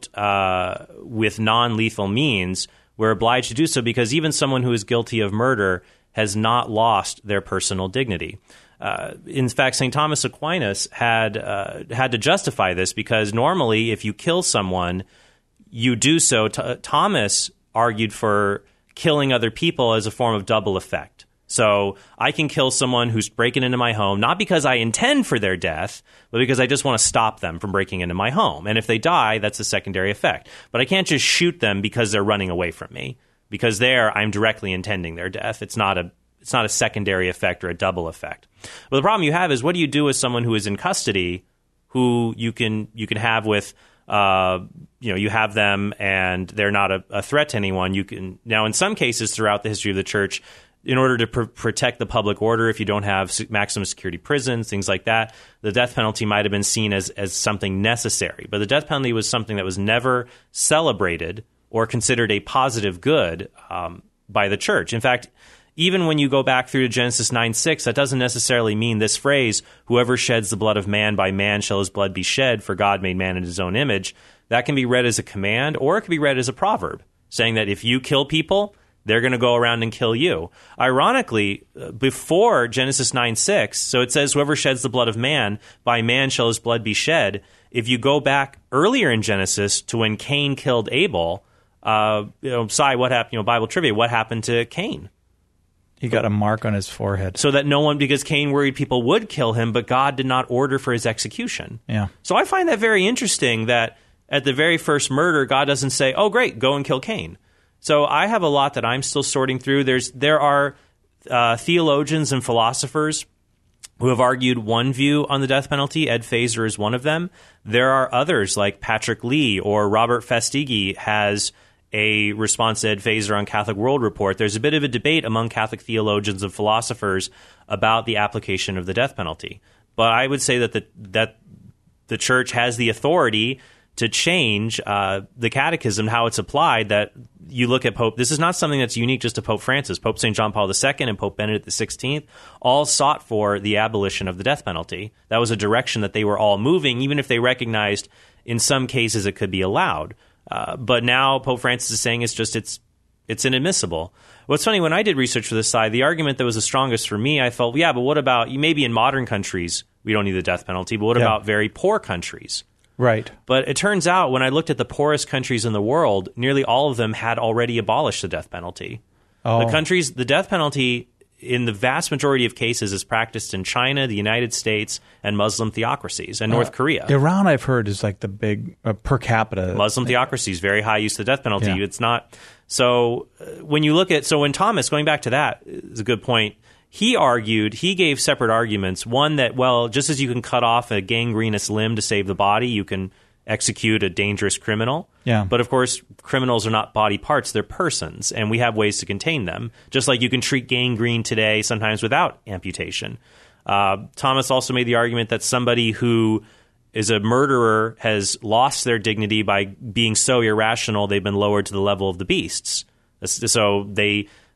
non-lethal means, we're obliged to do so because even someone who is guilty of murder has not lost their personal dignity. In fact, St. Thomas Aquinas had to justify this because normally if you kill someone, you do so. Thomas argued for killing other people as a form of double effect. So I can kill someone who's breaking into my home, not because I intend for their death, but because I just want to stop them from breaking into my home. And if they die, that's a secondary effect. But I can't just shoot them because they're running away from me, because there I'm directly intending their death. It's not a secondary effect or a double effect. Well, the problem you have is what do you do with someone who is in custody, who you can have with you have them and they're not a threat to anyone. You can now in some cases throughout the history of the church, in order to protect the public order, if you don't have maximum security prisons, things like that, the death penalty might have been seen as something necessary. But the death penalty was something that was never celebrated or considered a positive good by the church. In fact, even when you go back through to Genesis 9:6, that doesn't necessarily mean this phrase, whoever sheds the blood of man, by man shall his blood be shed, for God made man in his own image. That can be read as a command, or it can be read as a proverb, saying that if you kill people, they're going to go around and kill you. Ironically, before Genesis 9:6, so it says, whoever sheds the blood of man, by man shall his blood be shed. If you go back earlier in Genesis to when Cain killed Abel, what happened? Bible trivia, what happened to Cain? He got a mark on his forehead. So that because Cain worried people would kill him, but God did not order for his execution. Yeah. So I find that very interesting that at the very first murder, God doesn't say, oh, great, go and kill Cain. So I have a lot that I'm still sorting through. There are theologians and philosophers who have argued one view on the death penalty. Ed Fazer is one of them. There are others like Patrick Lee or Robert Fastiggi has a response to Ed Fazer on Catholic World Report. There's a bit of a debate among Catholic theologians and philosophers about the application of the death penalty. But I would say that the Church has the authority to change the catechism, how it's applied, that you look at Pope. This is not something that's unique just to Pope Francis. Pope St. John Paul II and Pope Benedict XVI all sought for the abolition of the death penalty. That was a direction that they were all moving, even if they recognized in some cases it could be allowed. But now Pope Francis is saying it's inadmissible. What's funny, when I did research for this side, the argument that was the strongest for me, I felt, yeah, but what about, maybe in modern countries we don't need the death penalty, but what about very poor countries? Right. But it turns out when I looked at the poorest countries in the world, nearly all of them had already abolished the death penalty. Oh. The death penalty in the vast majority of cases is practiced in China, the United States, and Muslim theocracies, and North Korea. Iran, I've heard, is like the big per capita. Muslim theocracies, very high use of the death penalty. Yeah. It's not. So when you look at, when Thomas, going back to that, is a good point. He gave separate arguments. One that, just as you can cut off a gangrenous limb to save the body, you can execute a dangerous criminal. Yeah. But of course, criminals are not body parts, they're persons, and we have ways to contain them. Just like you can treat gangrene today sometimes without amputation. Thomas also made the argument that somebody who is a murderer has lost their dignity by being so irrational they've been lowered to the level of the beasts. So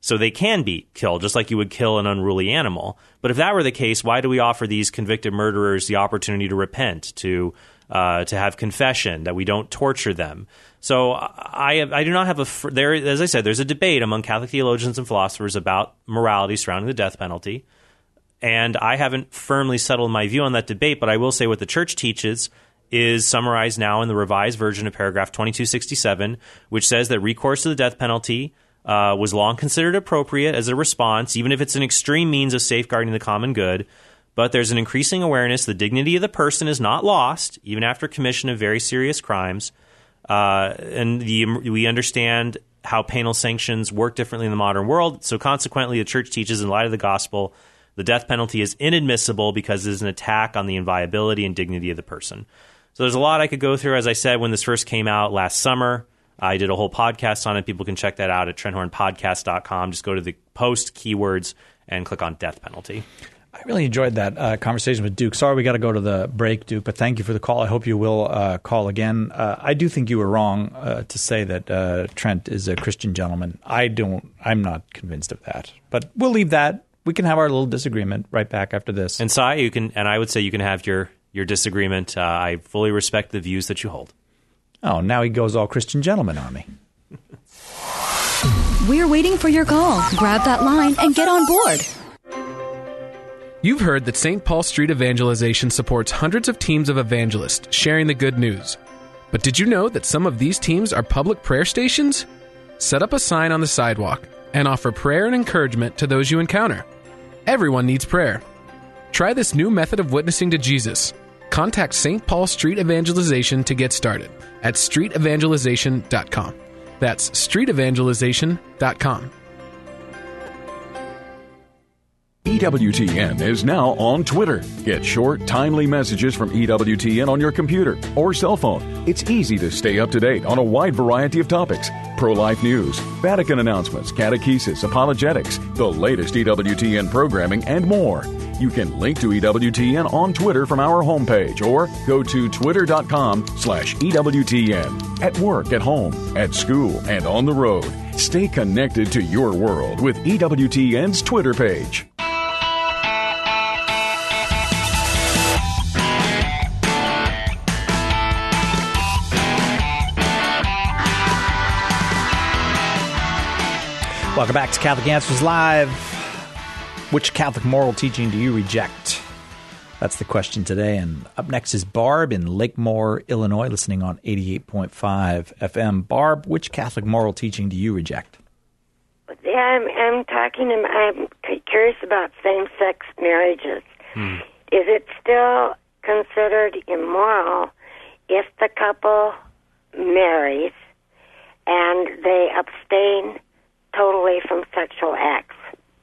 So they can be killed, just like you would kill an unruly animal. But if that were the case, why do we offer these convicted murderers the opportunity to repent, to have confession, that we don't torture them? So I do not have there. As I said, there's a debate among Catholic theologians and philosophers about morality surrounding the death penalty. And I haven't firmly settled my view on that debate, but I will say what the Church teaches is summarized now in the revised version of paragraph 2267, which says that recourse to the death penalty was long considered appropriate as a response, even if it's an extreme means of safeguarding the common good. But there's an increasing awareness the dignity of the person is not lost, even after commission of very serious crimes. We understand how penal sanctions work differently in the modern world. So consequently, the Church teaches in light of the gospel, the death penalty is inadmissible because it is an attack on the inviolability and dignity of the person. So there's a lot I could go through. As I said, when this first came out last summer, I did a whole podcast on it. People can check that out at TrentHornPodcast.com. Just go to the post keywords and click on death penalty. I really enjoyed that conversation with Duke. Sorry we got to go to the break, Duke, but thank you for the call. I hope you will call again. I do think you were wrong to say that Trent is a Christian gentleman. I'm not convinced of that. But we'll leave that. We can have our little disagreement right back after this. And Cy, I would say you can have your disagreement. I fully respect the views that you hold. Oh, now he goes all Christian gentleman on me. We're waiting for your call. Grab that line and get on board. You've heard that St. Paul Street Evangelization supports hundreds of teams of evangelists sharing the good news. But did you know that some of these teams are public prayer stations? Set up a sign on the sidewalk and offer prayer and encouragement to those you encounter. Everyone needs prayer. Try this new method of witnessing to Jesus. Contact St. Paul Street Evangelization to get started at streetevangelization.com. That's streetevangelization.com. EWTN is now on Twitter. Get short, timely messages from EWTN on your computer or cell phone. It's easy to stay up to date on a wide variety of topics. Pro-life news, Vatican announcements, catechesis, apologetics, the latest EWTN programming, and more. You can link to EWTN on Twitter from our homepage or go to twitter.com/EWTN. At work, at home, at school, and on the road. Stay connected to your world with EWTN's Twitter page. Welcome back to Catholic Answers Live. Which Catholic moral teaching do you reject? That's the question today. And up next is Barb in Lakemore, Illinois, listening on 88.5 FM. Barb, which Catholic moral teaching do you reject? Yeah, I'm curious about same-sex marriages. Is it still considered immoral if the couple marries and they abstain totally from sexual acts?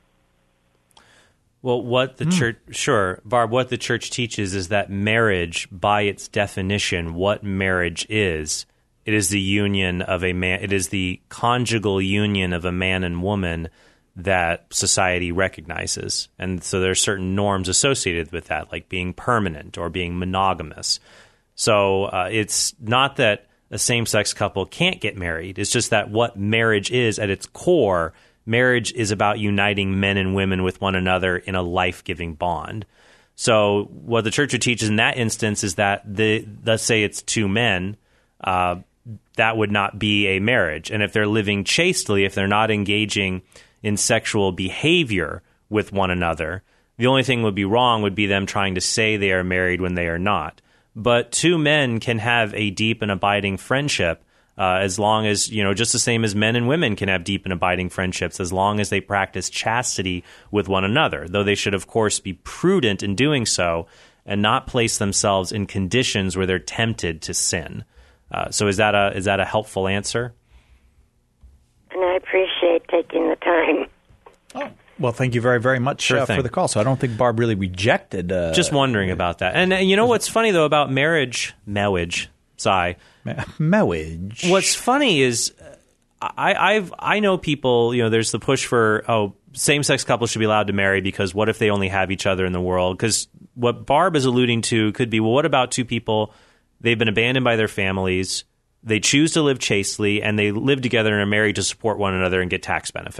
Well, what the church, Barb, what the church teaches is that marriage, by its definition, what marriage is, it is the union of a man, it is the conjugal union of a man and woman that society recognizes. And so there are certain norms associated with that, like being permanent or being monogamous. So it's not that a same-sex couple can't get married. It's just that what marriage is at its core, marriage is about uniting men and women with one another in a life-giving bond. So what the church would teach in that instance is that let's say it's two men, that would not be a marriage. And if they're living chastely, if they're not engaging in sexual behavior with one another, the only thing would be wrong would be them trying to say they are married when they are not. But two men can have a deep and abiding friendship as long as, just the same as men and women can have deep and abiding friendships as long as they practice chastity with one another, though they should, of course, be prudent in doing so and not place themselves in conditions where they're tempted to sin. So is that a helpful answer? And I appreciate taking the time. Oh. Well, thank you very, very much for the call. So I don't think Barb really rejected. Just wondering about that. And you know what's funny, though, about marriage, Cy. Marriage. What's funny is I know people, there's the push for, same-sex couples should be allowed to marry because what if they only have each other in the world? Because what Barb is alluding to could be, well, what about two people, they've been abandoned by their families, they choose to live chastely, and they live together and are married to support one another and get tax benefits.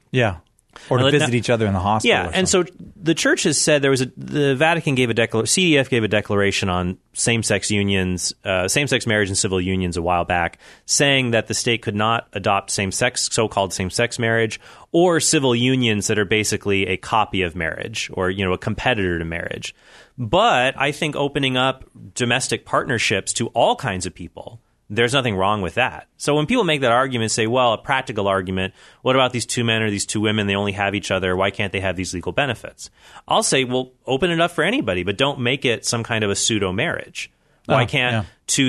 Yeah. Or to visit each other in the hospital. Yeah, and so the church has said the Vatican gave CDF gave a declaration on same-sex unions, same-sex marriage and civil unions a while back, saying that the state could not adopt so-called same-sex marriage or civil unions that are basically a copy of marriage or, a competitor to marriage. But I think opening up domestic partnerships to all kinds of people, there's nothing wrong with that. So when people make that argument, say, well, a practical argument, what about these two men or these two women? They only have each other. Why can't they have these legal benefits? I'll say, well, open it up for anybody, but don't make it some kind of a pseudo marriage. Why can't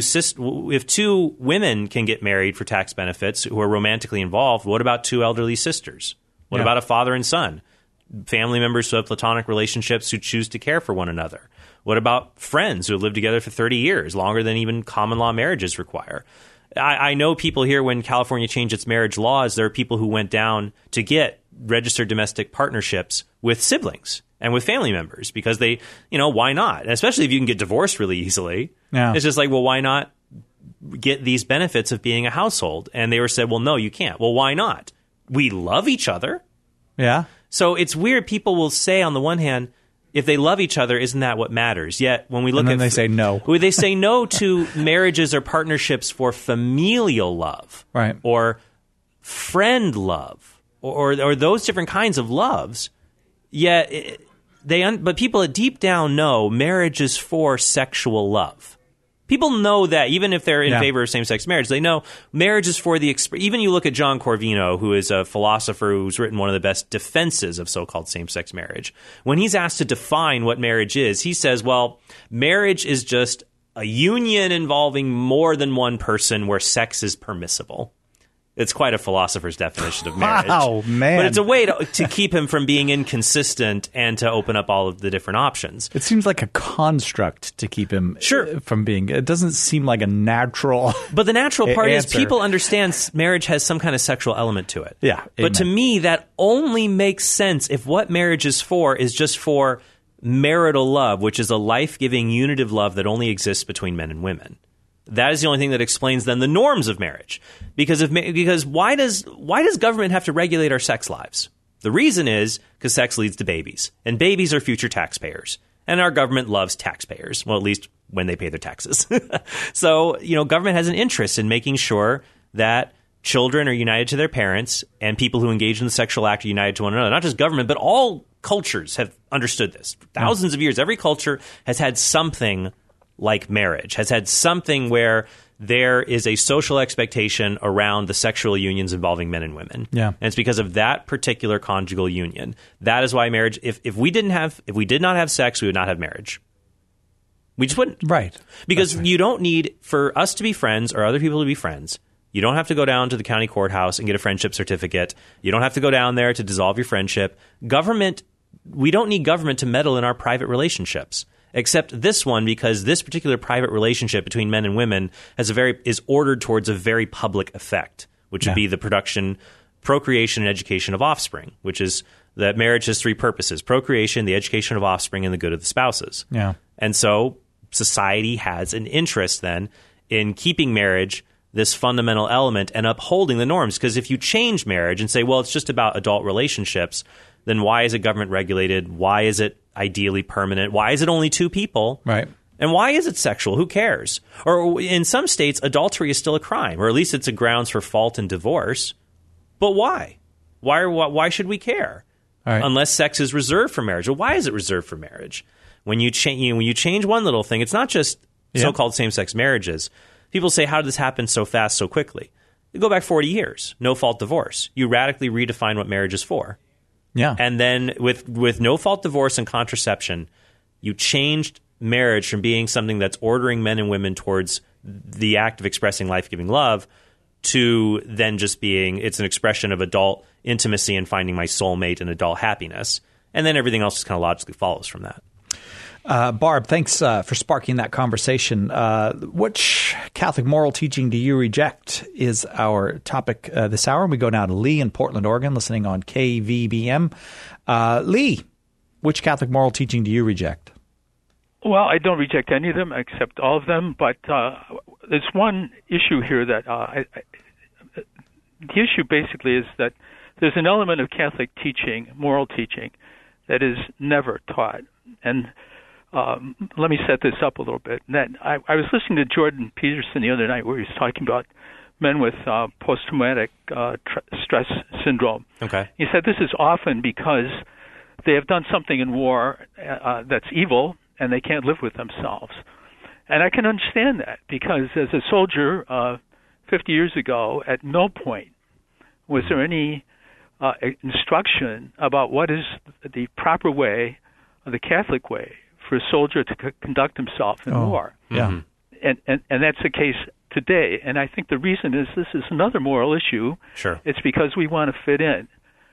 if two women can get married for tax benefits who are romantically involved, what about two elderly sisters? What about a father and son? Family members who have platonic relationships who choose to care for one another. What about friends who have lived together for 30 years, longer than even common law marriages require? I know people here, when California changed its marriage laws, there are people who went down to get registered domestic partnerships with siblings and with family members because they, why not? Especially if you can get divorced really easily. Yeah. It's just like, well, why not get these benefits of being a household? And they were said, well, no, you can't. Well, why not? We love each other. Yeah. So it's weird. People will say on the one hand, if they love each other, isn't that what matters? Yet when we look they say no. They say no to marriages or partnerships for familial love, right, or friend love, or those different kinds of loves. Yet but people deep down know marriage is for sexual love. People know that, even if they're in favor of same-sex marriage, they know marriage is for the even you look at John Corvino, who is a philosopher who's written one of the best defenses of so-called same-sex marriage. When he's asked to define what marriage is, he says, well, marriage is just a union involving more than one person where sex is permissible. It's quite a philosopher's definition of marriage. Wow, man. But it's a way to keep him from being inconsistent and to open up all of the different options. It seems like a construct to keep him from being. It doesn't seem like a natural. But the natural part answer. is people understand marriage has some kind of sexual element to it. Yeah. But to me, that only makes sense if what marriage is for is just for marital love, which is a life-giving unitive love that only exists between men and women. That is the only thing that explains then the norms of marriage. Because why does government have to regulate our sex lives? The reason is because sex leads to babies, and babies are future taxpayers, and our government loves taxpayers. Well, at least when they pay their taxes. So, government has an interest in making sure that children are united to their parents, and people who engage in the sexual act are united to one another. Not just government, but all cultures have understood this. For thousands of years, every culture has had something like marriage, has had something where there is a social expectation around the sexual unions involving men and women. Yeah. And it's because of that particular conjugal union. That is why marriage, if we did not have sex, we would not have marriage. We just wouldn't. Right. Because you don't need, for us to be friends or other people to be friends, you don't have to go down to the county courthouse and get a friendship certificate. You don't have to go down there to dissolve your friendship. We don't need government to meddle in our private relationships. Except this one, because this particular private relationship between men and women is ordered towards a very public effect, which would be the production, procreation, and education of offspring, which is that marriage has three purposes: procreation, the education of offspring, and the good of the spouses. Yeah. And so society has an interest then in keeping marriage this fundamental element and upholding the norms. Because if you change marriage and say, well, it's just about adult relationships, then why is it government regulated? Why is it ideally permanent? Why is it only two people? Right. And why is it sexual? Who cares? Or in some states, adultery is still a crime, or at least it's a grounds for fault and divorce. But why? Why should we care? Right. Unless sex is reserved for marriage. Well, why is it reserved for marriage? When you change one little thing, it's not just so-called same-sex marriages. People say, how did this happen so fast, so quickly? You go back 40 years, no-fault divorce. You radically redefine what marriage is for. Yeah. And then with no-fault divorce and contraception, you changed marriage from being something that's ordering men and women towards the act of expressing life-giving love to then just being, it's an expression of adult intimacy and finding my soulmate and adult happiness. And then everything else just kind of logically follows from that. Barb, thanks for sparking that conversation. Which Catholic moral teaching do you reject is our topic this hour. We go now to Lee in Portland, Oregon, listening on KVBM. Lee, which Catholic moral teaching do you reject? Well, I don't reject any of them. I accept all of them. But there's one issue here that the issue basically is that there's an element of Catholic teaching, moral teaching, that is never taught. And let me set this up a little bit. That I was listening to Jordan Peterson the other night where he was talking about men with post-traumatic stress syndrome. Okay. He said this is often because they have done something in war that's evil, and they can't live with themselves. And I can understand that, because as a soldier 50 years ago, at no point was there any instruction about what is the proper way, the Catholic way, for a soldier to conduct himself in war. Yeah. And that's the case today. And I think the reason is this is another moral issue. Sure. It's because we want to fit in.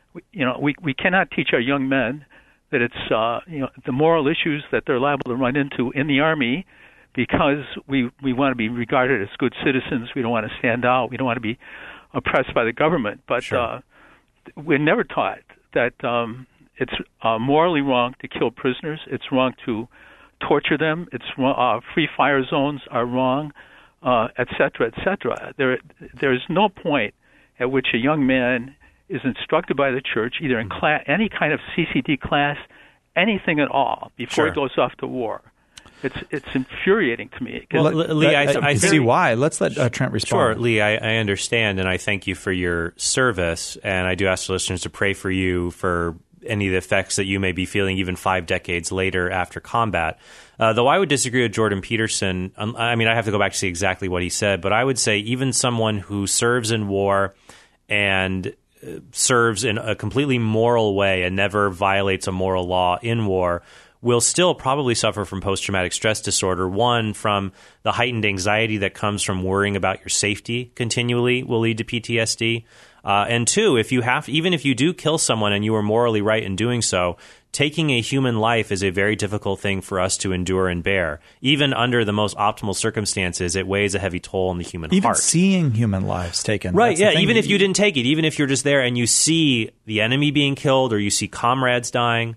We cannot teach our young men that it's the moral issues that they're liable to run into in the Army, because we want to be regarded as good citizens. We don't want to stand out. We don't want to be oppressed by the government. But we're never taught that it's morally wrong to kill prisoners. It's wrong to torture them. It's free fire zones are wrong, et cetera, et cetera. There is no point at which a young man is instructed by the church, either in class, any kind of CCD class, anything at all, before he goes off to war. It's infuriating to me. Well, Lee, I see why. Let's let Trent respond. Sure, Lee, I understand, and I thank you for your service, and I do ask the listeners to pray for you for any of the effects that you may be feeling even 5 decades later after combat. Though I would disagree with Jordan Peterson. I mean, I have to go back to see exactly what he said, but I would say even someone who serves in war and serves in a completely moral way and never violates a moral law in war will still probably suffer from post-traumatic stress disorder. One, from the heightened anxiety that comes from worrying about your safety continually will lead to PTSD. And two, even if you do kill someone and you are morally right in doing so, taking a human life is a very difficult thing for us to endure and bear. Even under the most optimal circumstances, it weighs a heavy toll on the human heart. Even seeing human lives taken. Right, yeah, even if you didn't take it, even if you're just there and you see the enemy being killed or you see comrades dying,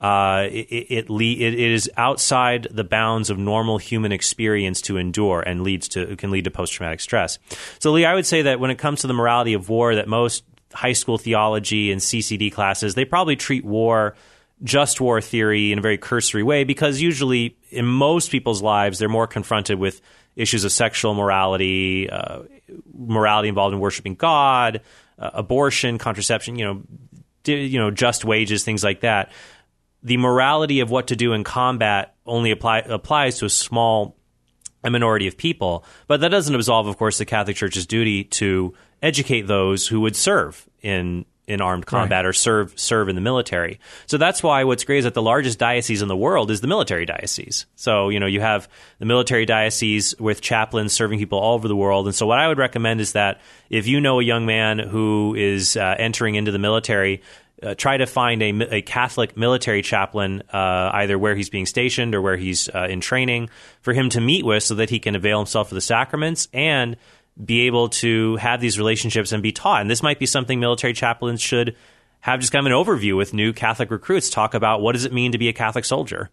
it is outside the bounds of normal human experience to endure and can lead to post-traumatic stress. So, Lee, I would say that when it comes to the morality of war, that most high school theology and CCD classes, they probably treat just war theory in a very cursory way, because usually in most people's lives, they're more confronted with issues of sexual morality, morality involved in worshiping God, abortion, contraception, just wages, things like that. The morality of what to do in combat only applies to a small minority of people, but that doesn't absolve, of course, the Catholic Church's duty to educate those who would serve in armed combat or serve in the military. So that's why what's great is that the largest diocese in the world is the military diocese. So, you have the military diocese with chaplains serving people all over the world. And so what I would recommend is that if you know a young man who is entering into the military, try to find a Catholic military chaplain, either where he's being stationed or where he's in training, for him to meet with so that he can avail himself of the sacraments and be able to have these relationships and be taught. And this might be something military chaplains should have, just kind of an overview with new Catholic recruits, talk about what does it mean to be a Catholic soldier?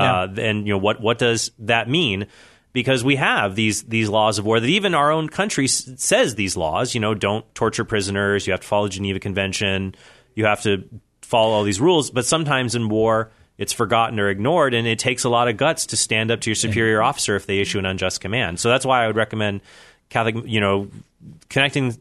And what does that mean? Because we have these laws of war that even our own country says these laws, don't torture prisoners, you have to follow the Geneva Convention, you have to follow all these rules. But sometimes in war, it's forgotten or ignored, and it takes a lot of guts to stand up to your superior officer if they issue an unjust command. So that's why I would recommend Catholic, connecting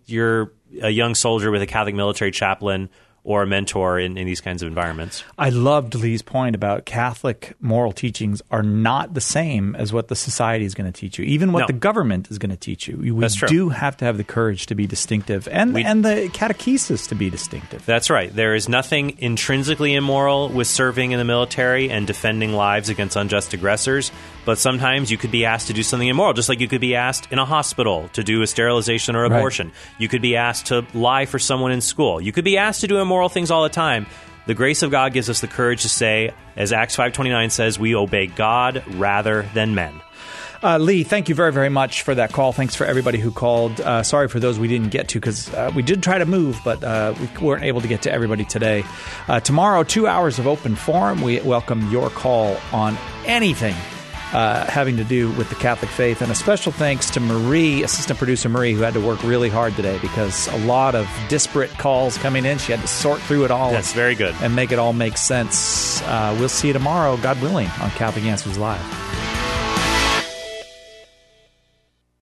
a young soldier with a Catholic military chaplain or a mentor in these kinds of environments. I loved Lee's point about Catholic moral teachings are not the same as what the society is going to teach you, even what the government is going to teach you. We do have to have the courage to be distinctive and the catechesis to be distinctive. That's right. There is nothing intrinsically immoral with serving in the military and defending lives against unjust aggressors, but sometimes you could be asked to do something immoral, just like you could be asked in a hospital to do a sterilization or abortion. Right. You could be asked to lie for someone in school. You could be asked to do immoral things all the time. The grace of God gives us the courage to say, as Acts 5:29 says, we obey God rather than men. Lee, thank you very, very much for that call. Thanks for everybody who called. Sorry for those we didn't get to, because we did try to move, but we weren't able to get to everybody today. Tomorrow, 2 hours of open forum. We welcome your call on anything having to do with the Catholic faith. And a special thanks to Marie, assistant producer Marie, who had to work really hard today because a lot of disparate calls coming in. She had to sort through it all. That's very good. And make it all make sense. We'll see you tomorrow, God willing, on Catholic Answers Live.